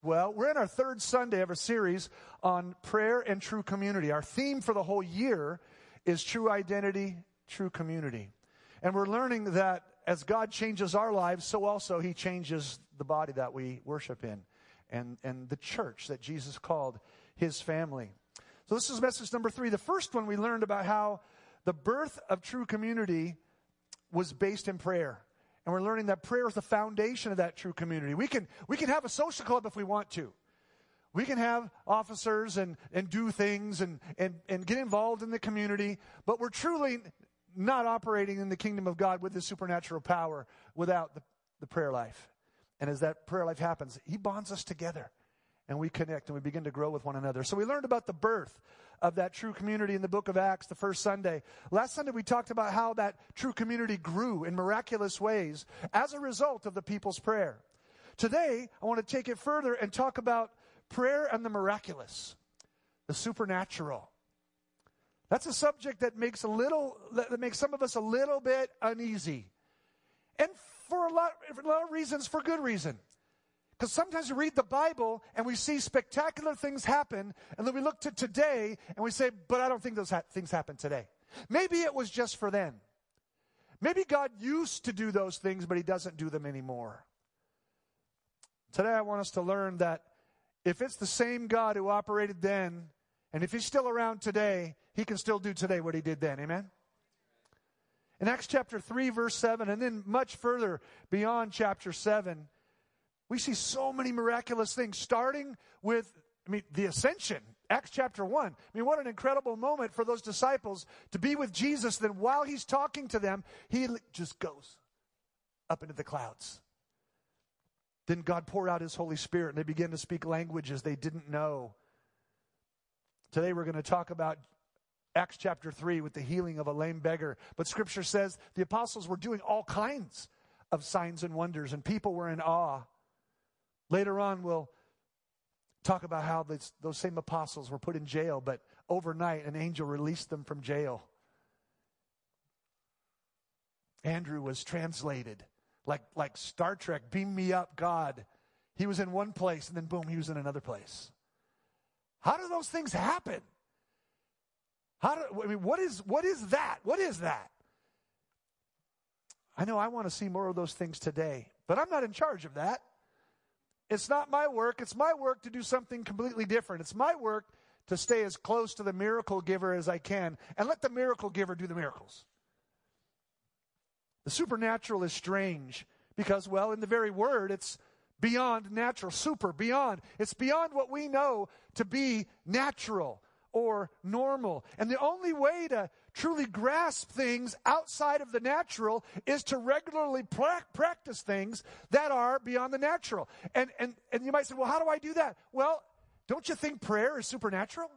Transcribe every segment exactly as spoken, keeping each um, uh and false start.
well. We're in our third Sunday of a series on prayer and true community. Our theme for the whole year is true identity, true community. And we're learning that as God changes our lives, so also he changes the body that we worship in and, and the church that Jesus called his family. So this is message number three. The first one, we learned about how the birth of true community was based in prayer. And we're learning that prayer is the foundation of that true community. We can, we can have a social club if we want to. We can have officers and, and do things and, and, and get involved in the community, but we're truly not operating in the kingdom of God with the supernatural power without the, the prayer life. And as that prayer life happens, he bonds us together and we connect and we begin to grow with one another. So we learned about the birth of that true community in the book of Acts the first Sunday. Last Sunday we talked about how that true community grew in miraculous ways as a result of the people's prayer. Today I want to take it further and talk about prayer and the miraculous, the supernatural. That's a subject that makes a little that makes some of us a little bit uneasy. And for a lot, for a lot of reasons, for good reason. Because sometimes we read the Bible and we see spectacular things happen, and then we look to today and we say, but I don't think those ha- things happen today. Maybe it was just for then. Maybe God used to do those things, but he doesn't do them anymore. Today I want us to learn that if it's the same God who operated then, and if he's still around today, he can still do today what he did then. Amen? In Acts chapter three, verse seven, and then much further beyond chapter seven, we see so many miraculous things, starting with, I mean, the ascension, Acts chapter one. I mean, what an incredible moment for those disciples to be with Jesus. Then while he's talking to them, he just goes up into the clouds. Then God poured out his Holy Spirit, and they began to speak languages they didn't know. Today we're going to talk about Acts chapter three with the healing of a lame beggar. But Scripture says the apostles were doing all kinds of signs and wonders, and people were in awe. Later on, we'll talk about how this, those same apostles were put in jail, but overnight an angel released them from jail. Andrew was translated like, like Star Trek, beam me up, God. He was in one place, and then boom, he was in another place. How do those things happen? How do, I mean, what is, what is that? What is that? I know I want to see more of those things today, but I'm not in charge of that. It's not my work. It's my work to do something completely different. It's my work to stay as close to the miracle giver as I can and let the miracle giver do the miracles. The supernatural is strange because, well, in the very word, it's beyond natural, super, beyond. It's beyond what we know to be natural or normal. And the only way to truly grasp things outside of the natural is to regularly pra- practice things that are beyond the natural. And, and, and you might say, well, how do I do that? Well, don't you think prayer is supernatural?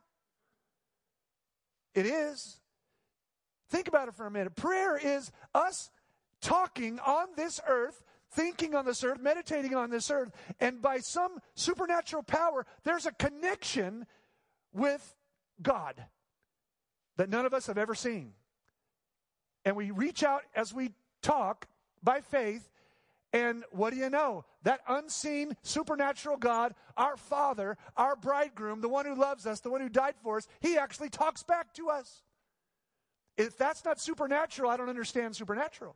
It is. Think about it for a minute. Prayer is us talking on this earth, thinking on this earth, meditating on this earth, and by some supernatural power, there's a connection with God that none of us have ever seen. And we reach out as we talk by faith, and what do you know? That unseen supernatural God, our Father, our bridegroom, the one who loves us, the one who died for us, he actually talks back to us. If that's not supernatural, I don't understand supernatural.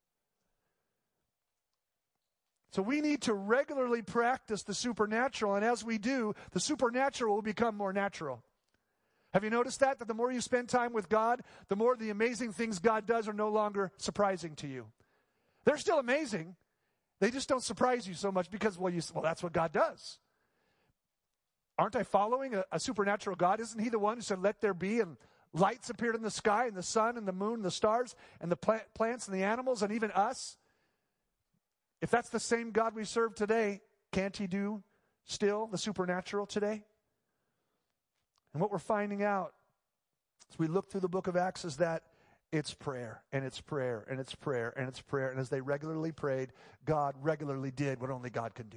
So we need to regularly practice the supernatural, and as we do, the supernatural will become more natural. Have you noticed that? That the more you spend time with God, the more the amazing things God does are no longer surprising to you. They're still amazing. They just don't surprise you so much because, well, you, well, that's what God does. Aren't I following a, a supernatural God? Isn't he the one who said, let there be, and lights appeared in the sky, and the sun, and the moon, and the stars, and the plant, plants, and the animals, and even us? If that's the same God we serve today, can't he do still the supernatural today? And what we're finding out as we look through the book of Acts is that it's prayer, and it's prayer, and it's prayer, and it's prayer. And as they regularly prayed, God regularly did what only God can do.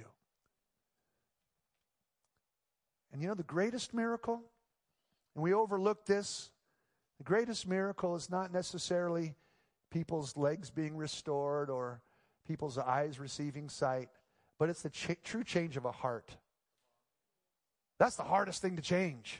And you know the greatest miracle, and we overlook this, the greatest miracle is not necessarily people's legs being restored or people's eyes receiving sight, but it's the ch- true change of a heart. That's the hardest thing to change.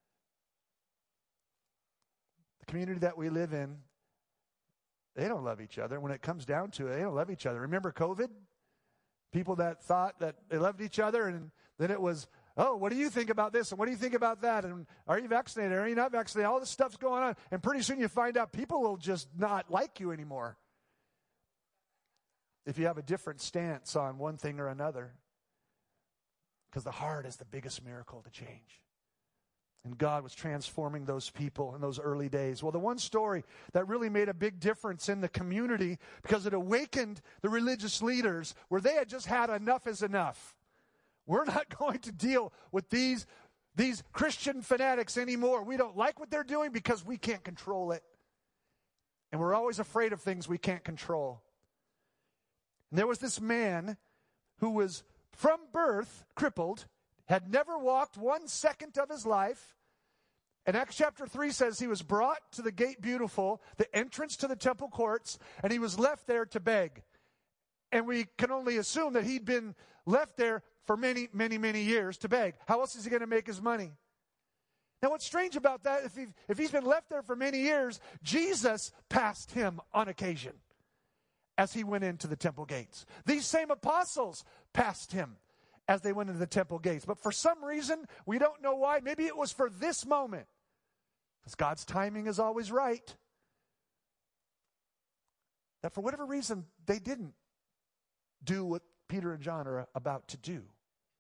The community that we live in, they don't love each other. When it comes down to it, they don't love each other. Remember COVID? People that thought that they loved each other, and then it was, oh, what do you think about this? And what do you think about that? And are you vaccinated? Are you not vaccinated? All this stuff's going on. And pretty soon you find out people will just not like you anymore if you have a different stance on one thing or another. Because the heart is the biggest miracle to change. And God was transforming those people in those early days. Well, the one story that really made a big difference in the community, because it awakened the religious leaders where they had just had enough is enough. We're not going to deal with these, these Christian fanatics anymore. We don't like what they're doing because we can't control it. And we're always afraid of things we can't control. And there was this man who was from birth crippled, had never walked one second of his life. And Acts chapter three says he was brought to the gate beautiful, the entrance to the temple courts, and he was left there to beg. And we can only assume that he'd been left there for many, many, many years to beg. How else is he going to make his money? Now, what's strange about that, if, he, if he's been left there for many years, Jesus passed him on occasion as he went into the temple gates. These same apostles passed him as they went into the temple gates. But for some reason, we don't know why. Maybe it was for this moment. Because God's timing is always right. That for whatever reason, they didn't do what Peter and John are about to do.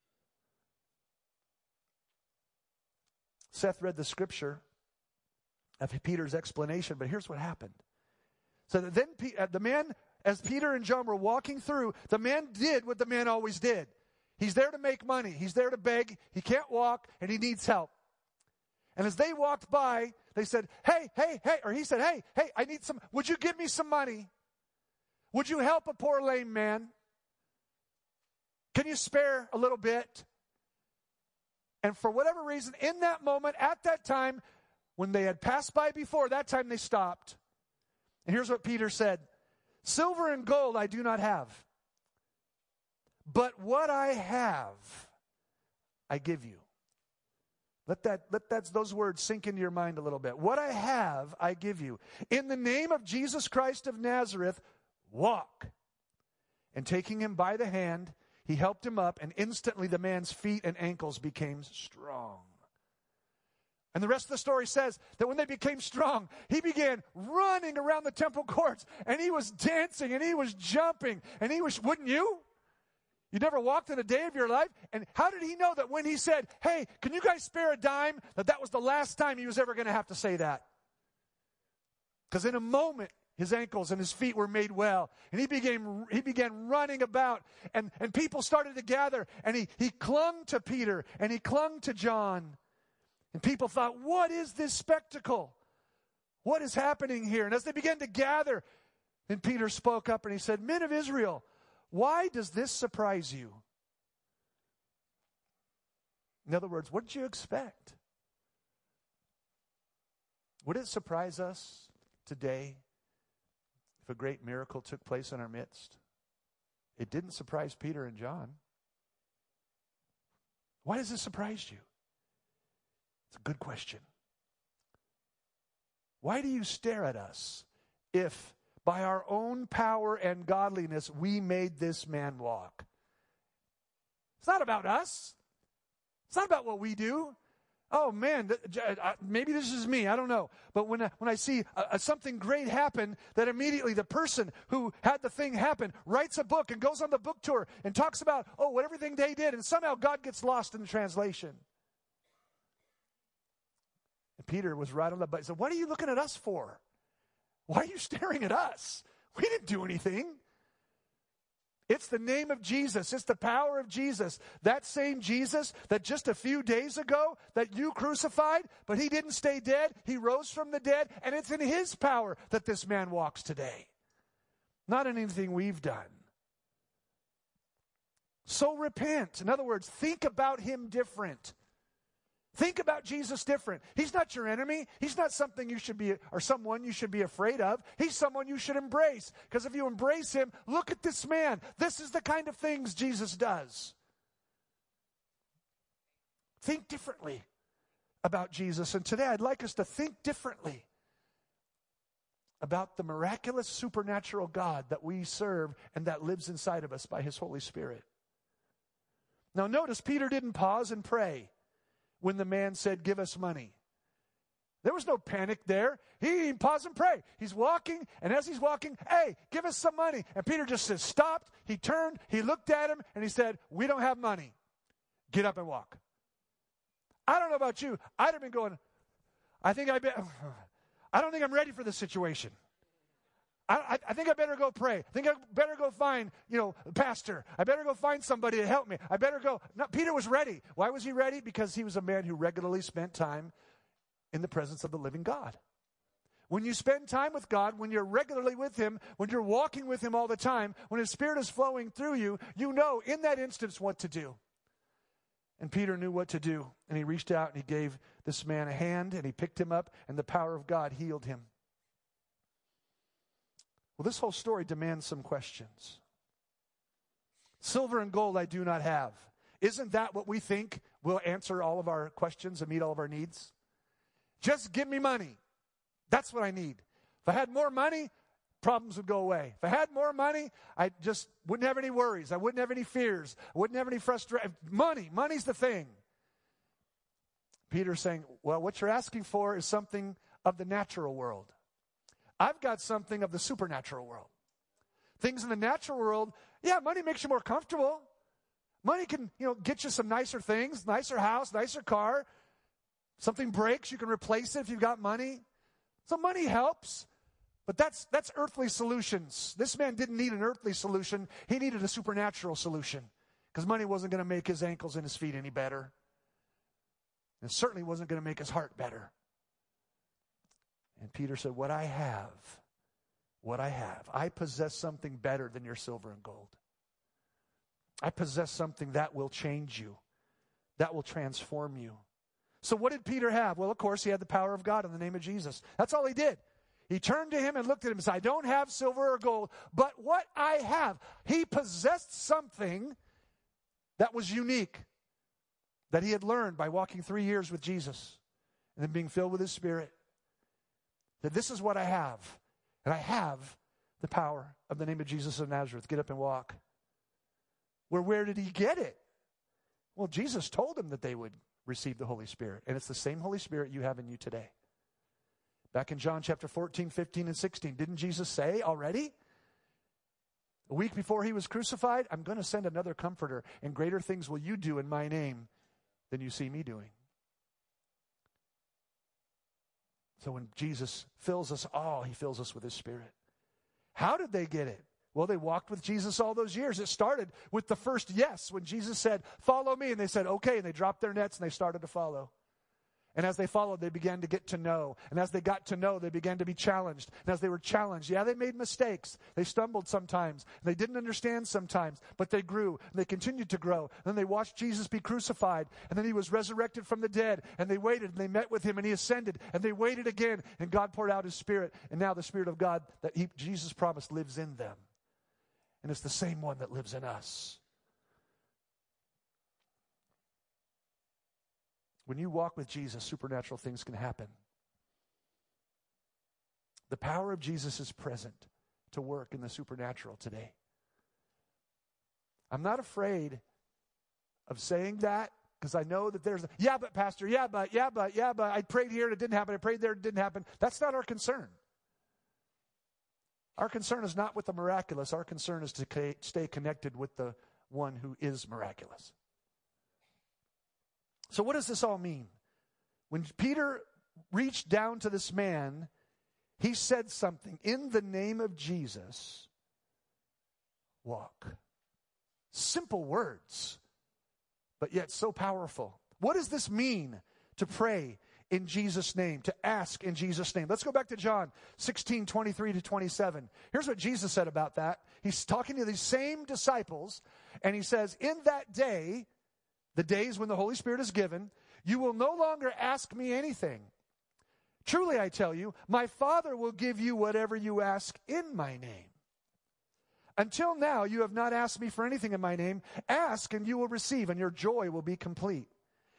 Seth read the scripture of Peter's explanation, but here's what happened. So that then the man, as Peter and John were walking through, the man did what the man always did. He's there to make money. He's there to beg. He can't walk, and he needs help. And as they walked by, they said, hey, hey, hey, or he said, hey, hey, I need some, would you give me some money? Would you help a poor lame man? Can you spare a little bit? And for whatever reason, in that moment, at that time, when they had passed by before, that time they stopped. And here's what Peter said. Silver and gold I do not have, but what I have, I give you. Let that, let that, those words sink into your mind a little bit. What I have, I give you. In the name of Jesus Christ of Nazareth, walk. And taking him by the hand, he helped him up, and instantly the man's feet and ankles became strong. And the rest of the story says that when they became strong, he began running around the temple courts, and he was dancing, and he was jumping, and he was, wouldn't you? You never walked in a day of your life? And how did he know that when he said, hey, can you guys spare a dime, that that was the last time he was ever going to have to say that? Because in a moment, his ankles and his feet were made well. And he began, he began running about, and, and people started to gather, and he, he clung to Peter, and he clung to John. And people thought, what is this spectacle? What is happening here? And as they began to gather, then Peter spoke up and he said, men of Israel, why does this surprise you? In other words, what did you expect? Would it surprise us today if a great miracle took place in our midst? It didn't surprise Peter and John. Why does it surprise you? It's a good question. Why do you stare at us if by our own power and godliness we made this man walk? It's not about us. It's not about what we do. Oh man, maybe this is me, I don't know. But when I, when I see a, something great happen, that immediately the person who had the thing happen writes a book and goes on the book tour and talks about, oh, what everything they did, and somehow God gets lost in the translation. And Peter was right on the button. He said, what are you looking at us for? Why are you staring at us? We didn't do anything. It's the name of Jesus. It's the power of Jesus. That same Jesus that just a few days ago that you crucified, but he didn't stay dead. He rose from the dead, and it's in his power that this man walks today. Not in anything we've done. So repent. In other words, think about him different. Think about Jesus different. He's not your enemy. He's not something you should be, or someone you should be afraid of. He's someone you should embrace. Because if you embrace him, look at this man. This is the kind of things Jesus does. think differently about Jesus. And today I'd like us to think differently about the miraculous, supernatural God that we serve and that lives inside of us by His Holy Spirit. Now notice, Peter didn't pause and pray when the man said, give us money. There was no panic there. He didn't pause and pray. He's walking, and as he's walking, hey, give us some money. And Peter just said, stopped. He turned, he looked at him, and he said, we don't have money. Get up and walk. I don't know about you. I'd have been going, I think I be, I don't think I'm ready for this situation. I, I, I think I better go pray. I think I better go find, you know, a pastor. I better go find somebody to help me. I better go. No, Peter was ready. Why was he ready? Because he was a man who regularly spent time in the presence of the living God. When you spend time with God, when you're regularly with Him, when you're walking with Him all the time, when His Spirit is flowing through you, you know in that instance what to do. And Peter knew what to do. And he reached out and he gave this man a hand and he picked him up, and the power of God healed him. Well, this whole story demands some questions. Silver and gold I do not have. Isn't that what we think will answer all of our questions and meet all of our needs? Just give me money. That's what I need. If I had more money, problems would go away. If I had more money, I just wouldn't have any worries. I wouldn't have any fears. I wouldn't have any frustration. Money. Money's the thing. Peter's saying, well, what you're asking for is something of the natural world. I've got something of the supernatural world. Things in the natural world, yeah, money makes you more comfortable. Money can, you know, get you some nicer things, nicer house, nicer car. Something breaks, you can replace it if you've got money. So money helps, but that's that's earthly solutions. This man didn't need an earthly solution. He needed a supernatural solution because money wasn't going to make his ankles and his feet any better. And it certainly wasn't going to make his heart better. And Peter said, what I have, what I have, I possess something better than your silver and gold. I possess something that will change you, that will transform you. So what did Peter have? Well, of course, he had the power of God in the name of Jesus. That's all he did. He turned to him and looked at him and said, I don't have silver or gold, but what I have. He possessed something that was unique, that he had learned by walking three years with Jesus and then being filled with His Spirit. That this is what I have. And I have the power of the name of Jesus of Nazareth. Get up and walk. Well, where did he get it? Well, Jesus told him that they would receive the Holy Spirit. And it's the same Holy Spirit you have in you today. Back in John chapter fourteen, fifteen, and sixteen, didn't Jesus say already? A week before He was crucified, I'm going to send another comforter, and greater things will you do in my name than you see me doing. So when Jesus fills us all, He fills us with His Spirit. How did they get it? Well, they walked with Jesus all those years. It started with the first yes, when Jesus said, follow me. And they said, okay. And they dropped their nets and they started to follow. And as they followed, they began to get to know. And as they got to know, they began to be challenged. And as they were challenged, yeah, they made mistakes. They stumbled sometimes. They didn't understand sometimes. But they grew. And they continued to grow. And then they watched Jesus be crucified. And then He was resurrected from the dead. And they waited. And they met with Him. And He ascended. And they waited again. And God poured out His Spirit. And now the Spirit of God that he, Jesus promised lives in them. And it's the same one that lives in us. When you walk with Jesus, supernatural things can happen. The power of Jesus is present to work in the supernatural today. I'm not afraid of saying that because I know that there's, a, yeah, but Pastor, yeah, but, yeah, but, yeah, but I prayed here and it didn't happen. I prayed there and it didn't happen. That's not our concern. Our concern is not with the miraculous. Our concern is to stay connected with the one who is miraculous. So what does this all mean? When Peter reached down to this man, he said something. In the name of Jesus, walk. Simple words, but yet so powerful. What does this mean to pray in Jesus' name, to ask in Jesus' name? Let's go back to John sixteen, twenty-three to twenty-seven. Here's what Jesus said about that. He's talking to these same disciples, and he says, in that day, the days when the Holy Spirit is given, you will no longer ask me anything. Truly, I tell you, my Father will give you whatever you ask in my name. Until now, you have not asked me for anything in my name. Ask, and you will receive, and your joy will be complete.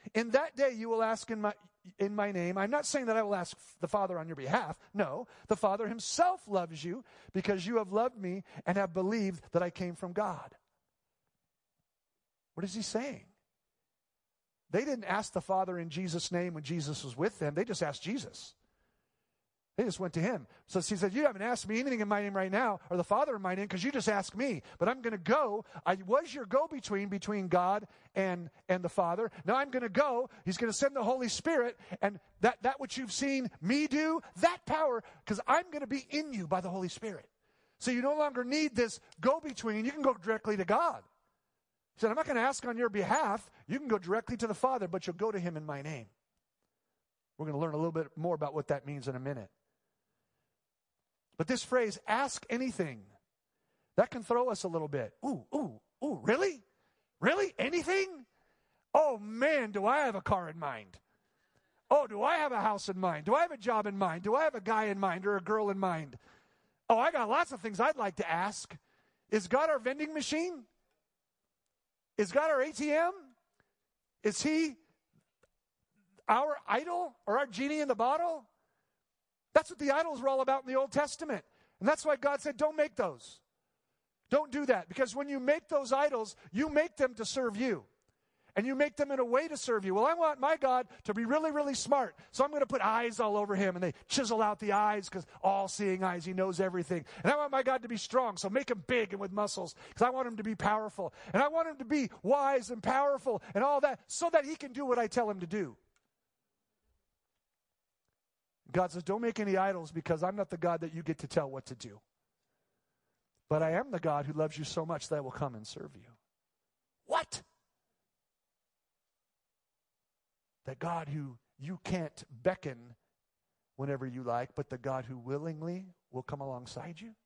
In that day you will ask in my, in my name. I'm not saying that I will ask the Father on your behalf. No, the Father himself loves you because you have loved me and have believed that I came from God. What is he saying? They didn't ask the Father in Jesus' name when Jesus was with them. They just asked Jesus. They just went to him. So he said, you haven't asked me anything in my name right now, or the Father in my name, because you just asked me. But I'm going to go. I was your go-between between God and, and the Father. Now I'm going to go. He's going to send the Holy Spirit. And that, that which you've seen me do, that power, because I'm going to be in you by the Holy Spirit. So you no longer need this go-between. You can go directly to God. He said, I'm not going to ask on your behalf. You can go directly to the Father, but you'll go to him in my name. We're going to learn a little bit more about what that means in a minute. But this phrase, ask anything, that can throw us a little bit. Ooh, ooh, ooh, really? Really? Anything? Oh, man, do I have a car in mind? Oh, do I have a house in mind? Do I have a job in mind? Do I have a guy in mind or a girl in mind? Oh, I got lots of things I'd like to ask. Is God our vending machine? Is God our A T M? Is he our idol or our genie in the bottle? That's what the idols were all about in the Old Testament. And that's why God said, don't make those. Don't do that. Because when you make those idols, you make them to serve you. And you make them in a way to serve you. Well, I want my God to be really, really smart. So I'm going to put eyes all over him. And they chisel out the eyes because all-seeing eyes, he knows everything. And I want my God to be strong. So make him big and with muscles because I want him to be powerful. And I want him to be wise and powerful and all that so that he can do what I tell him to do. God says, don't make any idols because I'm not the God that you get to tell what to do. But I am the God who loves you so much that I will come and serve you. What? That God who you can't beckon whenever you like, but the God who willingly will come alongside you?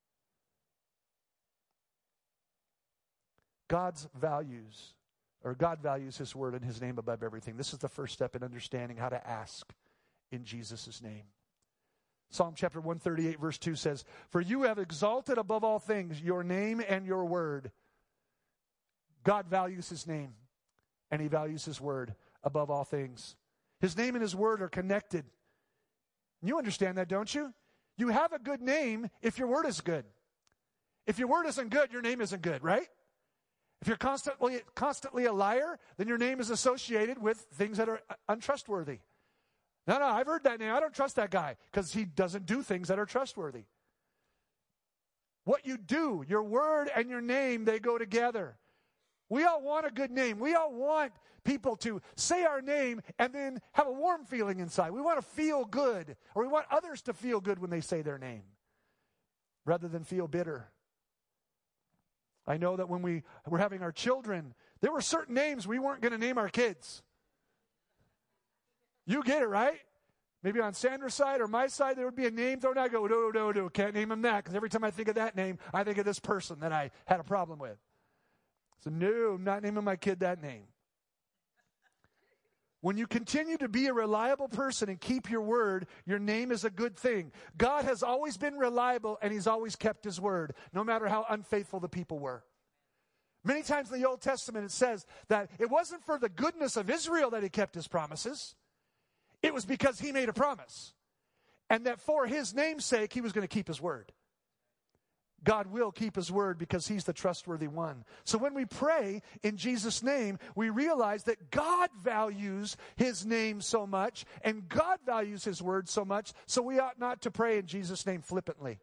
God's values, or God values his word and his name above everything. This is the first step in understanding how to ask in Jesus' name. Psalm chapter one thirty-eight verse two says, for you have exalted above all things your name and your word. God values his name and he values his word above all things. His name and his word are connected. You understand that, don't you? You have a good name if your word is good. If your word isn't good, your name isn't good, right? If you're constantly, constantly a liar, then your name is associated with things that are untrustworthy. No, no, I've heard that name. I don't trust that guy because he doesn't do things that are trustworthy. What you do, your word and your name, they go together. We all want a good name. We all want people to say our name and then have a warm feeling inside. We want to feel good, or we want others to feel good when they say their name rather than feel bitter. I know that when we were having our children, there were certain names we weren't going to name our kids. You get it, right? Maybe on Sandra's side or my side, there would be a name thrown out. I go, no, no, no, can't name him that, because every time I think of that name, I think of this person that I had a problem with. So no, I'm not naming my kid that name. When you continue to be a reliable person and keep your word, your name is a good thing. God has always been reliable, and he's always kept his word, no matter how unfaithful the people were. Many times in the Old Testament, it says that it wasn't for the goodness of Israel that he kept his promises. It was because he made a promise. And that for his name's sake, he was going to keep his word. God will keep his word because he's the trustworthy one. So when we pray in Jesus' name, we realize that God values his name so much, and God values his word so much, so we ought not to pray in Jesus' name flippantly.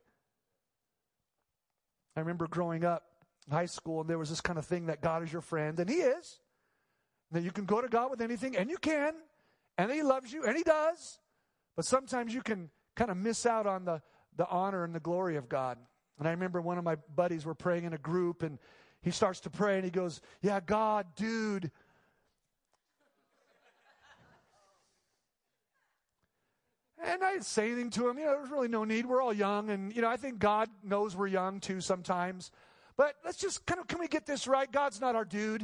I remember growing up in high school, and there was this kind of thing that God is your friend, and he is. That you can go to God with anything, and you can. And he loves you, and he does. But sometimes you can kind of miss out on the, the honor and the glory of God. And I remember one of my buddies were praying in a group, and he starts to pray, and he goes, yeah, God, dude. And I didn't say anything to him. You know, there's really no need. We're all young, and, you know, I think God knows we're young, too, sometimes. But let's just kind of, can we get this right? God's not our dude.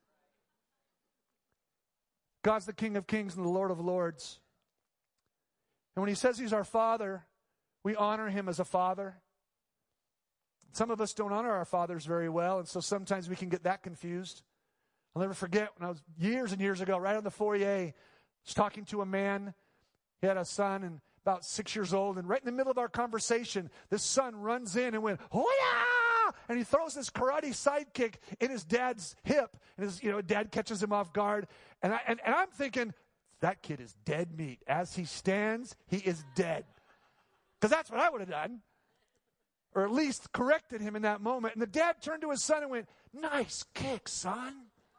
God's the King of Kings and the Lord of Lords. And when he says he's our Father, we honor him as a father. Some of us don't honor our fathers very well, and so sometimes we can get that confused. I'll never forget when I was years and years ago, right on the foyer, I was talking to a man. He had a son and about six years old. And right in the middle of our conversation, this son runs in and went, "Hoya!" And he throws this karate sidekick in his dad's hip. And his, you know, dad catches him off guard. And, I, and, and I'm thinking, that kid is dead meat. As he stands, he is dead. Because that's what I would have done. Or at least corrected him in that moment. And the dad turned to his son and went, "Nice kick, son."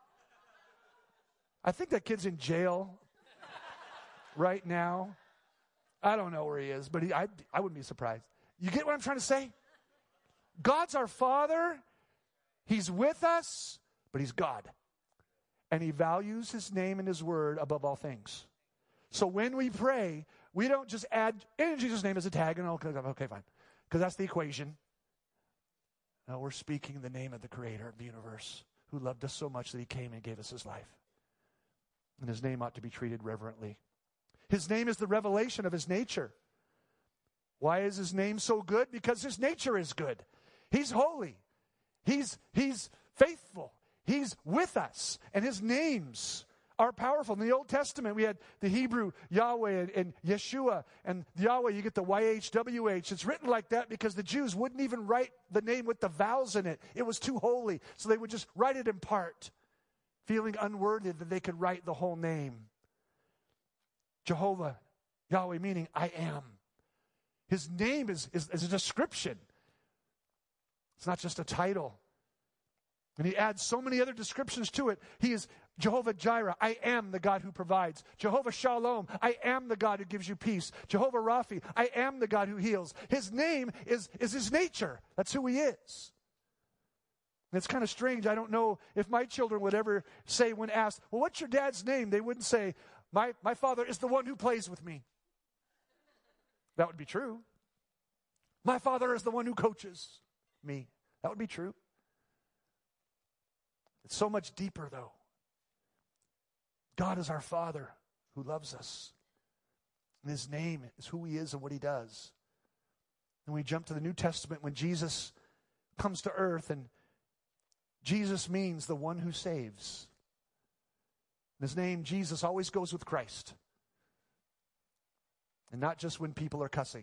I think that kid's in jail right now. I don't know where he is, but he, I, I wouldn't be surprised. You get what I'm trying to say? God's our Father. He's with us, but He's God. And He values His name and His word above all things. So when we pray, we don't just add in Jesus' name as a tag and okay, okay, fine. Because that's the equation. No, we're speaking the name of the Creator of the universe, who loved us so much that He came and gave us His life. And His name ought to be treated reverently. His name is the revelation of His nature. Why is His name so good? Because His nature is good. He's holy. He's, he's faithful. He's with us. And His names are powerful. In the Old Testament, we had the Hebrew Yahweh and, and Yeshua. And Yahweh, you get the Y H W H. It's written like that because the Jews wouldn't even write the name with the vowels in it. It was too holy. So they would just write it in part, feeling unworthy that they could write the whole name. Jehovah, Yahweh, meaning I am. His name is, is, is a description. It's not just a title. And He adds so many other descriptions to it. He is Jehovah Jireh. I am the God who provides. Jehovah Shalom. I am the God who gives you peace. Jehovah Raphi. I am the God who heals. His name is, is His nature. That's who He is. And it's kind of strange. I don't know if my children would ever say when asked, "Well, what's your dad's name?" They wouldn't say, my, my father is the one who plays with me. That would be true. My father is the one who coaches me. That would be true. It's so much deeper, though. God is our Father who loves us. And His name is who He is and what He does. And we jump to the New Testament when Jesus comes to earth, and Jesus means the one who saves. His name, Jesus, always goes with Christ. And not just when people are cussing.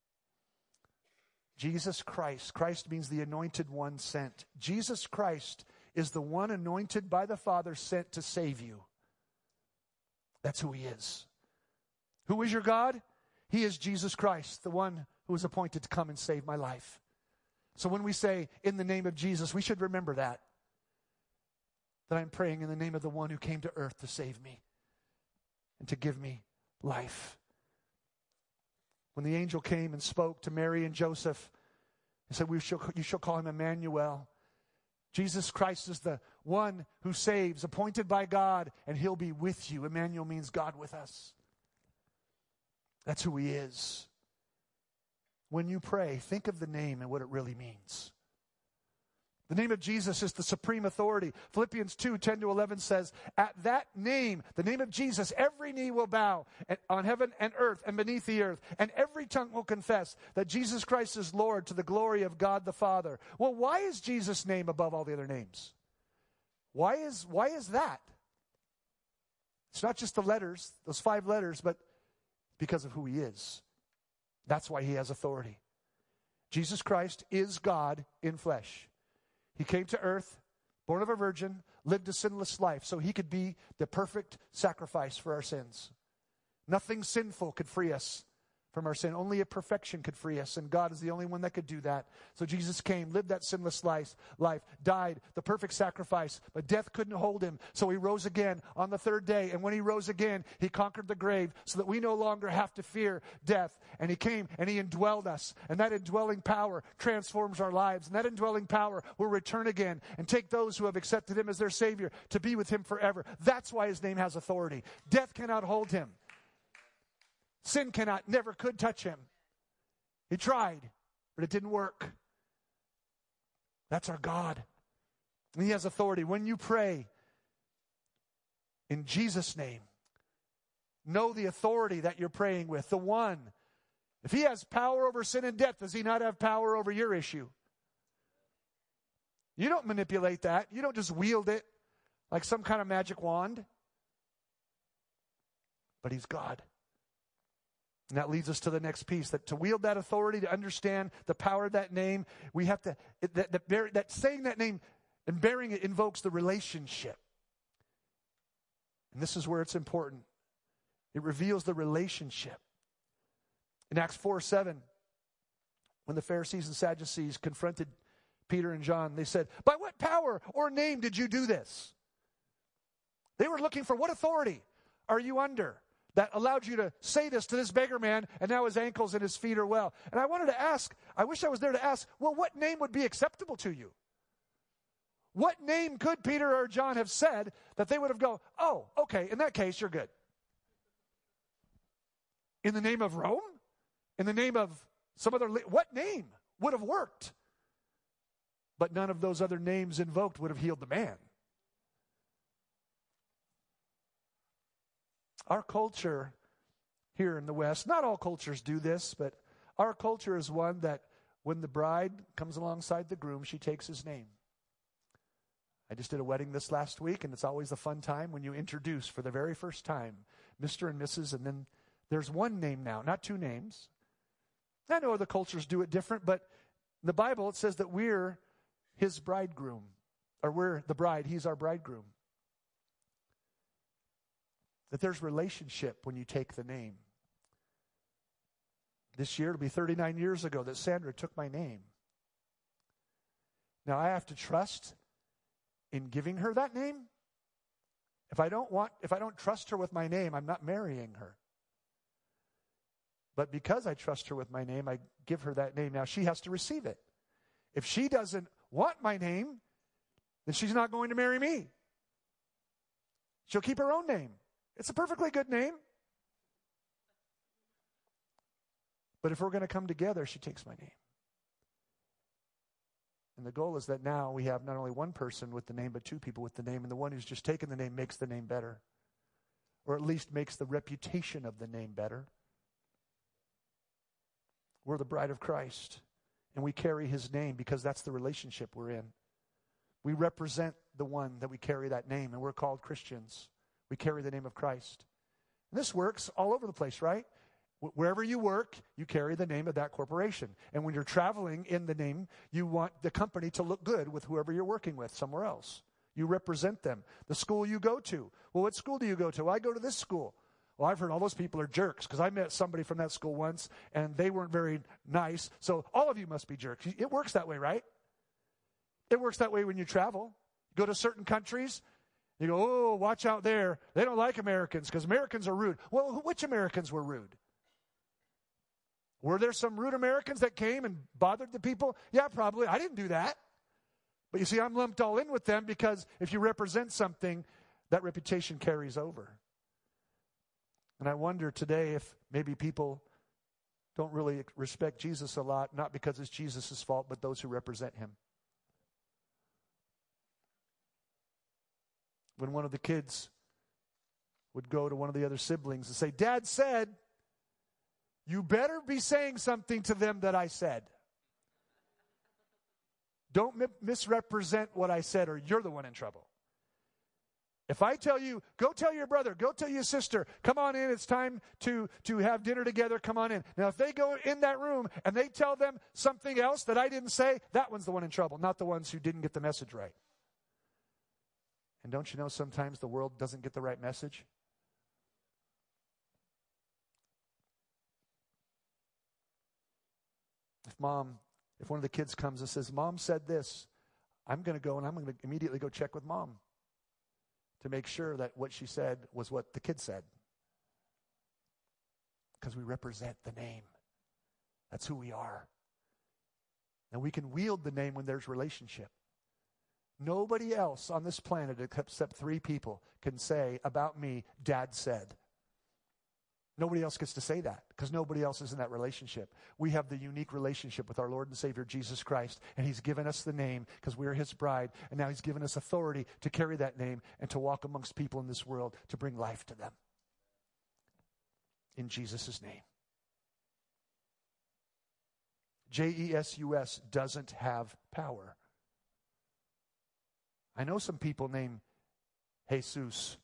Jesus Christ. Christ means the anointed one sent. Jesus Christ is the one anointed by the Father sent to save you. That's who He is. Who is your God? He is Jesus Christ, the one who was appointed to come and save my life. So when we say, in the name of Jesus, we should remember that. That I'm praying in the name of the one who came to earth to save me and to give me life. When the angel came and spoke to Mary and Joseph, he said, we shall, you shall call Him Emmanuel. Jesus Christ is the one who saves, appointed by God, and He'll be with you. Emmanuel means God with us. That's who He is. When you pray, think of the name and what it really means. The name of Jesus is the supreme authority. Philippians two, ten to eleven says, at that name, the name of Jesus, every knee will bow on heaven and earth and beneath the earth, and every tongue will confess that Jesus Christ is Lord to the glory of God the Father. Well, why is Jesus' name above all the other names? Why is, why is that? It's not just the letters, those five letters, but because of who He is. That's why He has authority. Jesus Christ is God in flesh. He came to earth, born of a virgin, lived a sinless life so He could be the perfect sacrifice for our sins. Nothing sinful could free us from our sin. Only a perfection could free us, and God is the only one that could do that. So Jesus came, lived that sinless life, life, died, the perfect sacrifice, but death couldn't hold Him. So He rose again on the third day, and when He rose again, He conquered the grave so that we no longer have to fear death. And He came and He indwelled us, and that indwelling power transforms our lives, and that indwelling power will return again and take those who have accepted Him as their Savior to be with Him forever. That's why His name has authority. Death cannot hold Him. Sin cannot, never could touch Him. He tried, but it didn't work. That's our God. And He has authority. When you pray in Jesus' name, know the authority that you're praying with, the one. If He has power over sin and death, does He not have power over your issue? You don't manipulate that. You don't just wield it like some kind of magic wand. But he's God. And that leads us to the next piece, that to wield that authority, to understand the power of that name, we have to, that, that, that saying that name and bearing it invokes the relationship. And this is where it's important. It reveals the relationship. In Acts four seven, when the Pharisees and Sadducees confronted Peter and John, they said, by what power or name did you do this? They were looking for what authority are you under that allowed you to say this to this beggar man, and now his ankles and his feet are well. And I wanted to ask, I wish I was there to ask, well, what name would be acceptable to you? What name could Peter or John have said that they would have go, oh, okay, in that case, you're good? In the name of Rome? In the name of some other, what name would have worked? But none of those other names invoked would have healed the man. Our culture here in the West, not all cultures do this, but our culture is one that when the bride comes alongside the groom, she takes his name. I just did a wedding this last week, and it's always a fun time when you introduce for the very first time Mister and Missus, and then there's one name now, not two names. I know other cultures do it different, but in the Bible it says that we're his bridegroom, or we're the bride, he's our bridegroom. That there's relationship when you take the name. This year, it'll be thirty-nine years ago that Sandra took my name. Now, I have to trust in giving her that name. If I don't want, if I don't trust her with my name, I'm not marrying her. But because I trust her with my name, I give her that name. Now, she has to receive it. If she doesn't want my name, then she's not going to marry me. She'll keep her own name. It's a perfectly good name. But if we're going to come together, she takes my name. And the goal is that now we have not only one person with the name, but two people with the name. And the one who's just taken the name makes the name better. Or at least makes the reputation of the name better. We're the bride of Christ. And we carry his name because that's the relationship we're in. We represent the one that we carry that name, and we're called Christians. We carry the name of Christ. And this works all over the place, right? Wherever you work, you carry the name of that corporation. And when you're traveling in the name, you want the company to look good with whoever you're working with somewhere else. You represent them. The school you go to. Well, what school do you go to? Well, I go to this school. Well, I've heard all those people are jerks because I met somebody from that school once and they weren't very nice. So all of you must be jerks. It works that way, right? It works that way when you travel. You go to certain countries. You go, oh, watch out there. They don't like Americans because Americans are rude. Well, which Americans were rude? Were there some rude Americans that came and bothered the people? Yeah, probably. I didn't do that. But you see, I'm lumped all in with them because if you represent something, that reputation carries over. And I wonder today if maybe people don't really respect Jesus a lot, not because it's Jesus' fault, but those who represent him. When one of the kids would go to one of the other siblings and say, Dad said, you better be saying something to them that I said. Don't mi- misrepresent what I said or you're the one in trouble. If I tell you, go tell your brother, go tell your sister, come on in, it's time to, to have dinner together, come on in. Now, if they go in that room and they tell them something else that I didn't say, that one's the one in trouble, not the ones who didn't get the message right. And don't you know sometimes the world doesn't get the right message? If mom, if one of the kids comes and says, Mom said this, I'm going to go and I'm going to immediately go check with Mom to make sure that what she said was what the kid said. Because we represent the name. That's who we are. And we can wield the name when there's relationship. Nobody else on this planet except three people can say about me, Dad said. Nobody else gets to say that because nobody else is in that relationship. We have the unique relationship with our Lord and Savior, Jesus Christ, and he's given us the name because we're his bride, and now he's given us authority to carry that name and to walk amongst people in this world to bring life to them. In Jesus' name. J E S U S doesn't have power. I know some people named Jesus.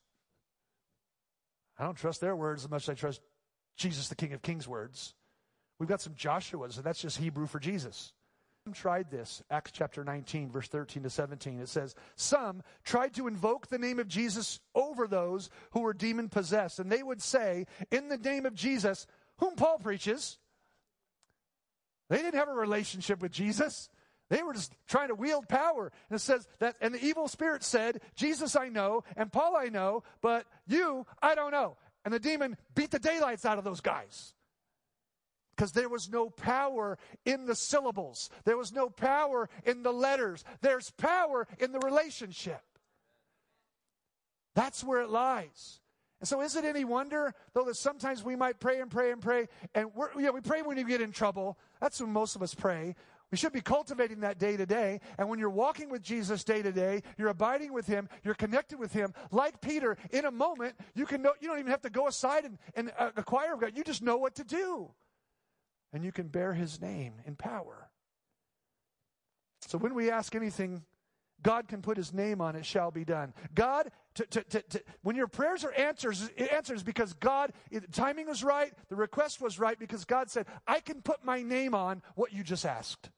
I don't trust their words as much as I trust Jesus, the King of Kings' words. We've got some Joshuas, and that's just Hebrew for Jesus. Some tried this, Acts chapter nineteen, verse thirteen to seventeen. It says, some tried to invoke the name of Jesus over those who were demon-possessed. And they would say, in the name of Jesus, whom Paul preaches. They didn't have a relationship with Jesus. They were just trying to wield power. And it says that, and the evil spirit said, Jesus I know, and Paul I know, but you, I don't know. And the demon beat the daylights out of those guys. Because there was no power in the syllables. There was no power in the letters. There's power in the relationship. That's where it lies. And so is it any wonder, though, that sometimes we might pray and pray and pray, and we're, you know, we pray when you get in trouble. That's when most of us pray. We should be cultivating that day to day. And when you're walking with Jesus day to day, you're abiding with Him, you're connected with Him. Like Peter, in a moment, you can know, you don't even have to go aside and, and uh, acquire of God. You just know what to do. And you can bear His name in power. So when we ask anything, God can put His name on it, shall be done. God, to, to, to, to, when your prayers are answers, it answers because God, the timing was right, the request was right, because God said, I can put my name on what you just asked.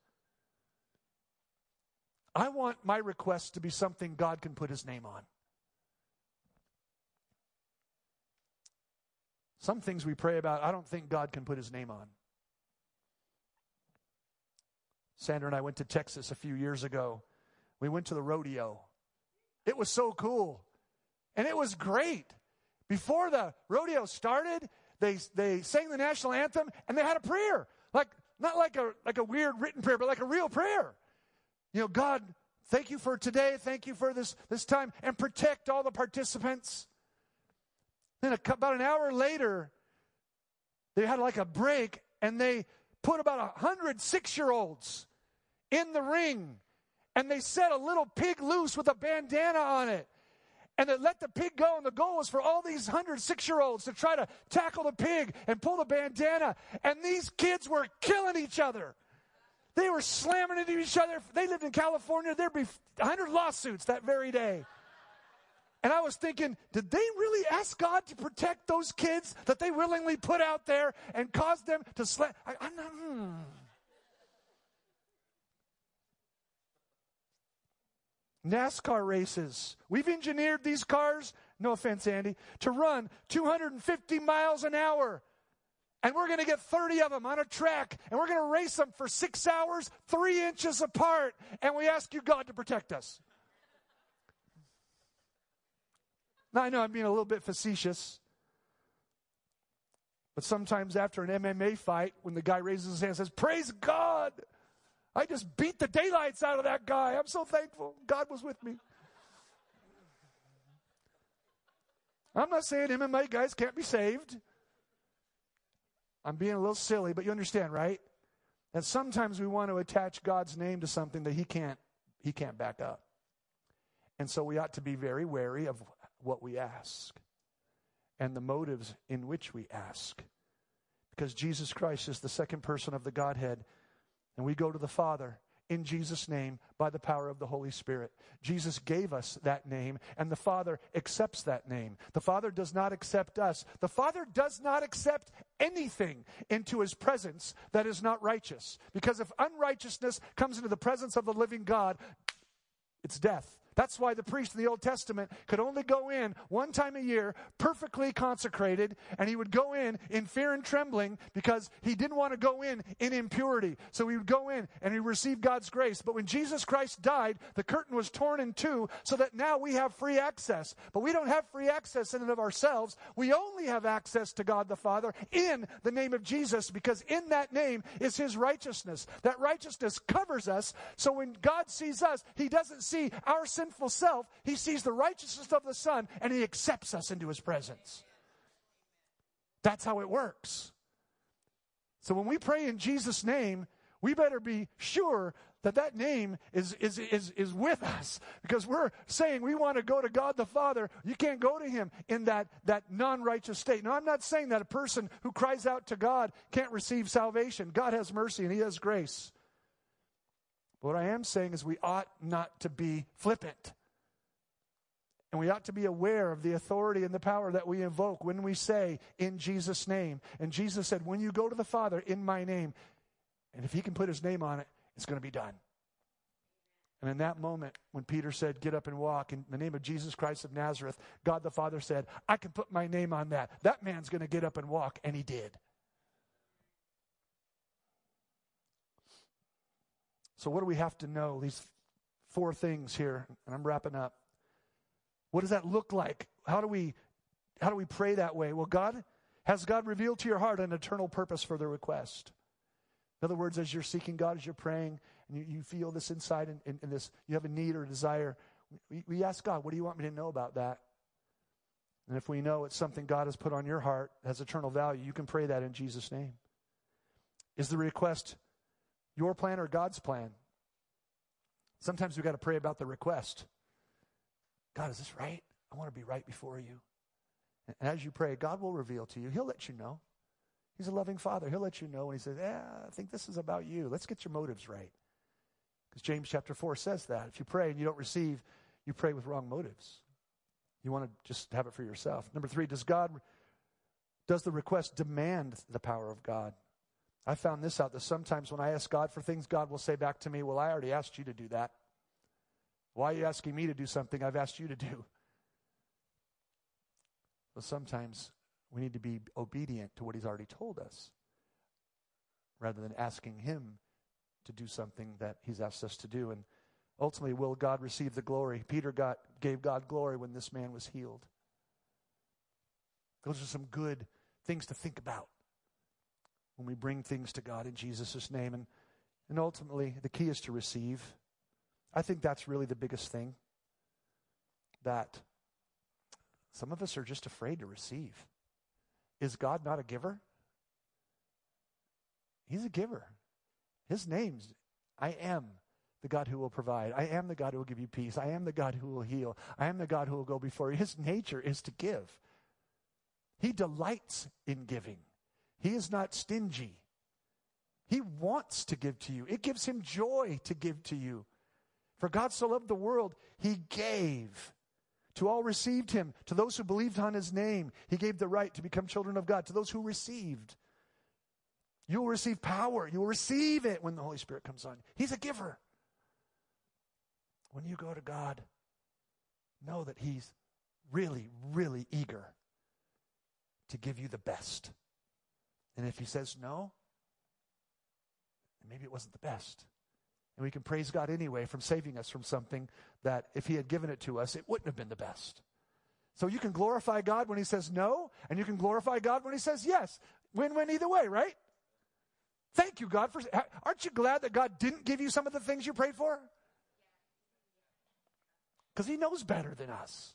I want my request to be something God can put His name on. Some things we pray about, I don't think God can put His name on. Sandra and I went to Texas a few years ago. We went to the rodeo. It was so cool. And it was great. Before the rodeo started, they they sang the national anthem and they had a prayer. Like not like a like a weird written prayer, but like a real prayer. You know, God, thank you for today, thank you for this this time, and protect all the participants. Then a, about an hour later, they had like a break and they put about a hundred six-year-olds in the ring. And they set a little pig loose with a bandana on it. And they let the pig go. And the goal was for all these one hundred six-year-olds to try to tackle the pig and pull the bandana. And these kids were killing each other. They were slamming into each other. They lived in California. There'd be one hundred lawsuits that very day. And I was thinking, did they really ask God to protect those kids that they willingly put out there and caused them to slam? I, I'm not... Hmm. NASCAR races. We've engineered these cars, no offense, Andy, to run two hundred fifty miles an hour. And we're going to get thirty of them on a track. And we're going to race them for six hours, three inches apart. And we ask you, God, to protect us. Now, I know I'm being a little bit facetious. But sometimes after an M M A fight, when the guy raises his hand and says, praise God, I just beat the daylights out of that guy. I'm so thankful. God was with me. I'm not saying M M A guys can't be saved. I'm being a little silly, but you understand, right? That sometimes we want to attach God's name to something that he can't, he can't back up. And so we ought to be very wary of what we ask and the motives in which we ask. Because Jesus Christ is the second person of the Godhead. And we go to the Father in Jesus' name by the power of the Holy Spirit. Jesus gave us that name, and the Father accepts that name. The Father does not accept us. The Father does not accept anything into His presence that is not righteous. Because if unrighteousness comes into the presence of the living God, it's death. That's why the priest in the Old Testament could only go in one time a year, perfectly consecrated, and he would go in in fear and trembling because he didn't want to go in in impurity. So he would go in and he received God's grace. But when Jesus Christ died, the curtain was torn in two so that now we have free access. But we don't have free access in and of ourselves. We only have access to God the Father in the name of Jesus, because in that name is His righteousness. That righteousness covers us. So when God sees us, He doesn't see our sinful self. He sees the righteousness of the Son, and He accepts us into His presence. That's how it works. So when we pray in Jesus' name, we better be sure that that name is, is, is, is with us, because we're saying we want to go to God the Father. You can't go to Him in that, that non-righteous state. Now, I'm not saying that a person who cries out to God can't receive salvation. God has mercy and He has grace. What I am saying is we ought not to be flippant And we ought to be aware of the authority and the power that we invoke when we say, in Jesus' name. And Jesus said, when you go to the Father in my name, and if he can put his name on it, it's going to be done. And in that moment, when Peter said, get up and walk, in the name of Jesus Christ of Nazareth, God the Father said, I can put my name on that. That man's going to get up and walk, and he did. So what do we have to know? These four things here, and I'm wrapping up. What does that look like? How do we, how do we pray that way? Well, God, has God revealed to your heart an eternal purpose for the request? In other words, as you're seeking God, as you're praying, and you, you feel this inside and, and, and this, you have a need or a desire, we, we ask God, what do you want me to know about that? And if we know it's something God has put on your heart, has eternal value, you can pray that in Jesus' name. Is the request your plan or God's plan? Sometimes we've got to pray about the request. God, is this right? I want to be right before you. And as you pray, God will reveal to you. He'll let you know. He's a loving Father. He'll let you know when he says, yeah, I think this is about you. Let's get your motives right. Because James chapter four says that. If you pray and you don't receive, you pray with wrong motives. You want to just have it for yourself. Number three, does God, does the request demand the power of God? I found this out, that sometimes when I ask God for things, God will say back to me, well, I already asked you to do that. Why are you asking me to do something I've asked you to do? Well, sometimes we need to be obedient to what he's already told us, rather than asking him to do something that he's asked us to do. And ultimately, will God receive the glory? Peter got, gave God glory when this man was healed. Those are some good things to think about when we bring things to God in Jesus' name. And, and ultimately, the key is to receive. I think that's really the biggest thing, that some of us are just afraid to receive. Is God not a giver? He's a giver. His name's, I am the God who will provide. I am the God who will give you peace. I am the God who will heal. I am the God who will go before you. His nature is to give. He delights in giving. He is not stingy. He wants to give to you. It gives him joy to give to you. For God so loved the world, he gave. To all received him, to those who believed on his name, he gave the right to become children of God. To those who received, you will receive power. You will receive it when the Holy Spirit comes on you. He's a giver. When you go to God, know that he's really, really eager to give you the best. And if he says no, maybe it wasn't the best. And we can praise God anyway from saving us from something that if he had given it to us, it wouldn't have been the best. So you can glorify God when he says no, and you can glorify God when he says yes. Win-win either way, right? Thank you, God. For, aren't you glad that God didn't give you some of the things you prayed for? Because he knows better than us.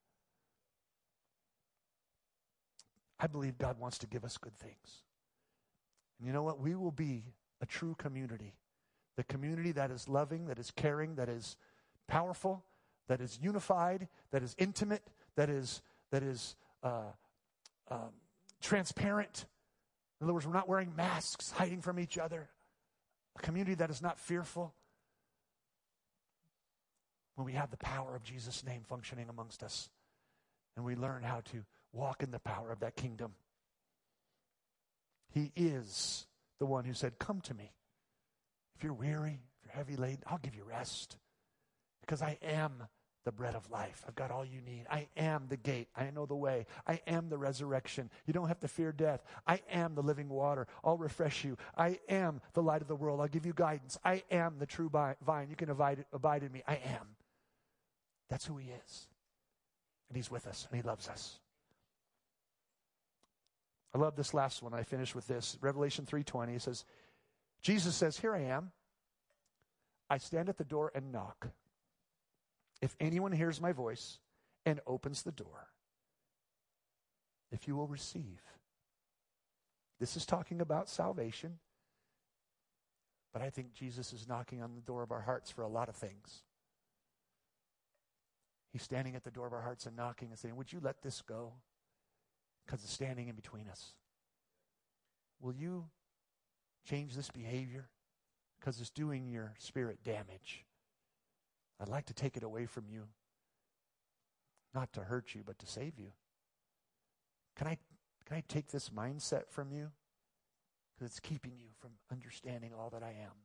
I believe God wants to give us good things. And you know what? We will be a true community. The community that is loving, that is caring, that is powerful, that is unified, that is intimate, that is that is uh, um, transparent. In other words, we're not wearing masks, hiding from each other. A community that is not fearful. When we have the power of Jesus' name functioning amongst us, and we learn how to walk in the power of that kingdom. He is the one who said, come to me. If you're weary, if you're heavy laden, I'll give you rest. Because I am the bread of life. I've got all you need. I am the gate. I know the way. I am the resurrection. You don't have to fear death. I am the living water. I'll refresh you. I am the light of the world. I'll give you guidance. I am the true vine. You can abide, abide in me. I am. That's who he is. And he's with us, and he loves us. I love this last one. I finish with this. Revelation three twenty, it says, Jesus says, here I am. I stand at the door and knock. If anyone hears my voice and opens the door, if you will receive. This is talking about salvation. But I think Jesus is knocking on the door of our hearts for a lot of things. He's standing at the door of our hearts and knocking and saying, would you let this go? Because it's standing in between us. Will you change this behavior? Because it's doing your spirit damage. I'd like to take it away from you. not to hurt you, but to save you. Can I, can I take this mindset from you? Because it's keeping you from understanding all that I am.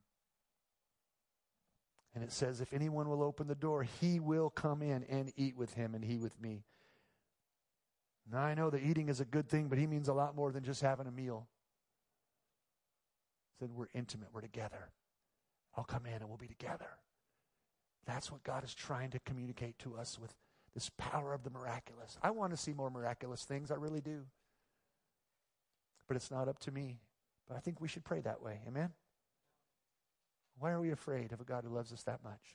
And it says, if anyone will open the door, he will come in and eat with him and he with me. Now I know that eating is a good thing, but he means a lot more than just having a meal. He said, we're intimate, we're together. I'll come in and we'll be together. That's what God is trying to communicate to us with this power of the miraculous. I want to see more miraculous things, I really do. But it's not up to me. But I think we should pray that way, amen? Why are we afraid of a God who loves us that much?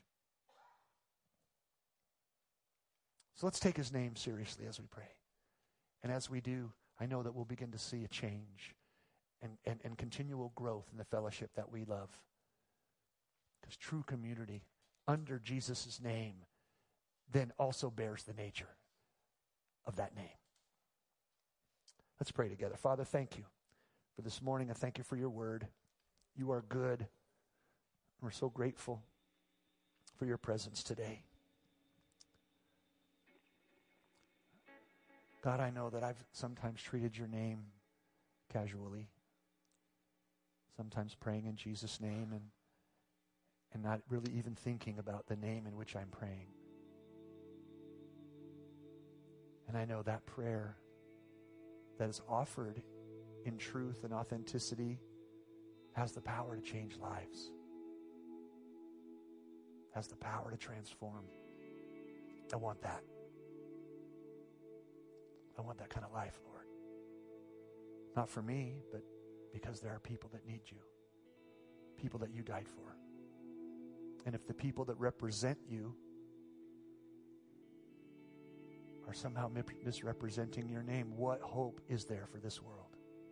So let's take his name seriously as we pray. And as we do, I know that we'll begin to see a change and, and, and continual growth in the fellowship that we love. Because true community under Jesus' name then also bears the nature of that name. Let's pray together. Father, thank you for this morning. I thank you for your word. You are good. We're so grateful for your presence today. God, I know that I've sometimes treated your name casually, sometimes praying in Jesus' name and, and not really even thinking about the name in which I'm praying. And I know that prayer that is offered in truth and authenticity has the power to change lives, has the power to transform. I want that. I want that kind of life, Lord. Not for me, but because there are people that need you, people that you died for. And if the people that represent you are somehow misrepresenting your name, what hope is there for this world?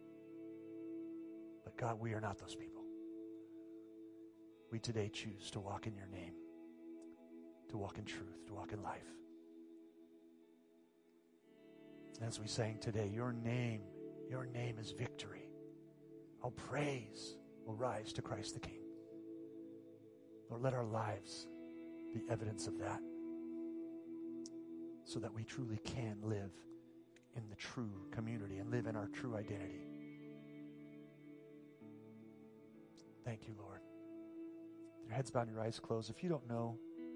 But God, we are not those people. We today choose to walk in your name, to walk in truth, to walk in life. As we sang today, your name, your name is victory. All praise will rise to Christ the King. Lord, let our lives be evidence of that, so that we truly can live in the true community and live in our true identity. Thank you, Lord. With your heads bowed and your eyes closed, if you don't know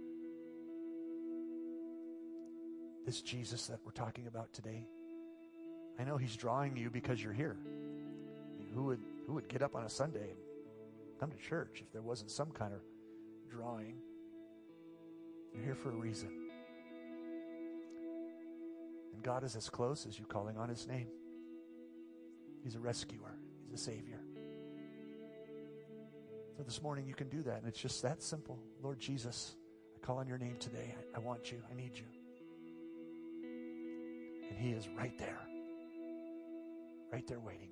this Jesus that we're talking about today, I know he's drawing you because you're here. I mean, who would who would get up on a Sunday and come to church if there wasn't some kind of drawing? You're here for a reason. And God is as close as you calling on his name. He's a rescuer. He's a savior. So this morning you can do that, and it's just that simple. Lord Jesus, I call on your name today. I, I want you. I need you. And he is right there. Right there waiting.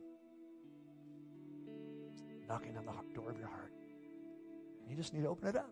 Knocking on the door of your heart. And you just need to open it up.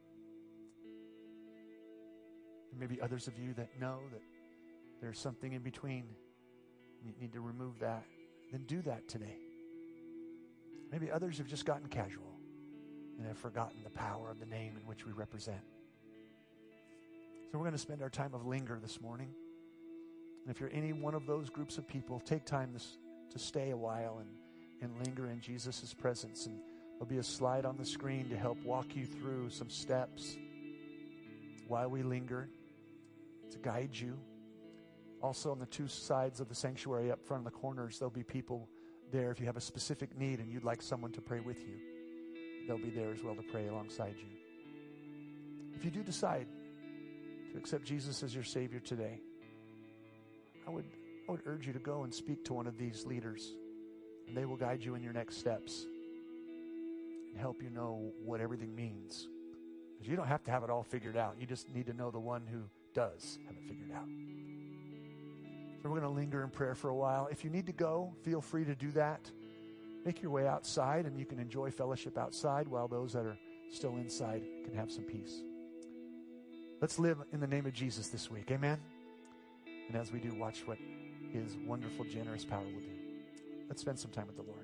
There may be others of you that know that there's something in between. You need to remove that. Then do that today. Maybe others have just gotten casual and have forgotten the power of the name in which we represent. So we're going to spend our time of linger this morning. And if you're any one of those groups of people, take time this, to stay a while and, and linger in Jesus' presence. And there'll be a slide on the screen to help walk you through some steps while we linger, to guide you. Also on the two sides of the sanctuary up front in the corners, there'll be people there. If you have a specific need and you'd like someone to pray with you, they'll be there as well to pray alongside you. If you do decide to accept Jesus as your Savior today, I would, I would urge you to go and speak to one of these leaders, and they will guide you in your next steps and help you know what everything means. Because you don't have to have it all figured out. You just need to know the one who does have it figured out. So we're going to linger in prayer for a while. If you need to go, feel free to do that. Make your way outside, and you can enjoy fellowship outside while those that are still inside can have some peace. Let's live in the name of Jesus this week. Amen? And as we do, watch what his wonderful, generous power will do. Let's spend some time with the Lord.